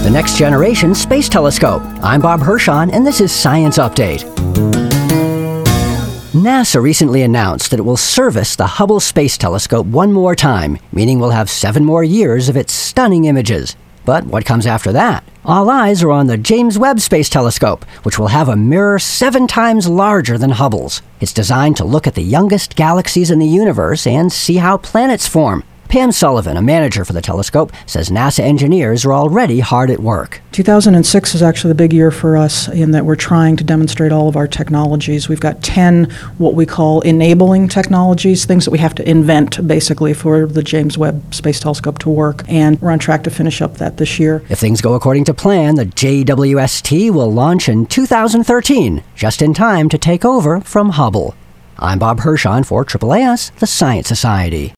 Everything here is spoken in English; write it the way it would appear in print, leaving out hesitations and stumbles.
the next generation space telescope. I'm Bob Hirschon, and this is Science Update. NASA recently announced that it will service the Hubble Space Telescope one more time, meaning we'll have 7 more years of its stunning images. But what comes after that? All eyes are on the James Webb Space Telescope, which will have a mirror 7 times larger than Hubble's. It's designed to look at the youngest galaxies in the universe and see how planets form. Pam Sullivan, a manager for the telescope, says NASA engineers are already hard at work. 2006 is actually the big year for us in that we're trying to demonstrate all of our technologies. We've got 10 what we call enabling technologies, things that we have to invent basically for the James Webb Space Telescope to work, and we're on track to finish up that this year. If things go according to plan, the JWST will launch in 2013, just in time to take over from Hubble. I'm Bob Hirschon for AAAS, the Science Society.